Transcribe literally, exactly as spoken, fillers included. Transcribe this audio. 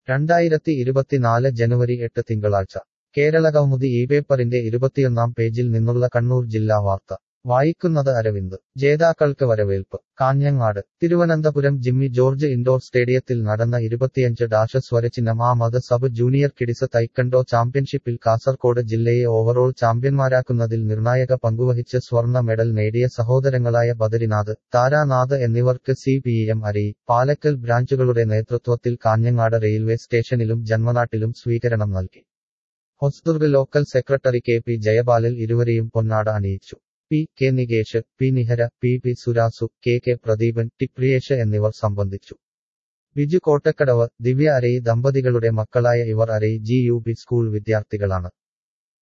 രണ്ടായിരത്തി ഇരുപത്തിനാല് ജനുവരി എട്ട് തിങ്കളാഴ്ച കേരളകൗമുദി ഈ പേപ്പറിന്റെ ഇരുപത്തിയൊന്നാം പേജിൽ നിന്നുള്ള കണ്ണൂർ ജില്ലാ വാർത്ത വായിക്കുന്നത് അരവിന്ദ്. ജേതാക്കൾക്ക് വരവേൽപ്പ്. കാഞ്ഞങ്ങാട്. തിരുവനന്തപുരം ജിമ്മി ജോർജ് ഇൻഡോർ സ്റ്റേഡിയത്തിൽ നടന്ന ഇരുപത്തിയഞ്ച് ഡാഷ് സ്വരചിഹ്നം Ahmed sub junior kids taekwondo ചാമ്പ്യൻഷിപ്പിൽ കാസർകോട് ജില്ലയെ ഓവറോൾ ചാമ്പ്യന്മാരാക്കുന്നതിൽ നിർണായക പങ്കുവഹിച്ച് സ്വർണ്ണ മെഡൽ നേടിയ സഹോദരങ്ങളായ ബദരിനാഥ്, താരാനാഥ് എന്നിവർക്ക് സി പി എം അരി, പാലക്കൽ ബ്രാഞ്ചുകളുടെ നേതൃത്വത്തിൽ കാഞ്ഞങ്ങാട് റെയിൽവേ സ്റ്റേഷനിലും ജന്മനാട്ടിലും സ്വീകരണം നൽകി. Hosdurg local secretary K P ജയപാലിൽ ഇരുവരെയും പൊന്നാട അണിയിച്ചു. P K Nikesh, P Nihara, P P Surasu, K K Pradeepan, T Priyesh എന്നിവർ സംബന്ധിച്ചു. ബിജു കോട്ടക്കടവ്, ദിവ്യ അരയി ദമ്പതികളുടെ മക്കളായ ഇവർ Arayi G U P school വിദ്യാർത്ഥികളാണ്.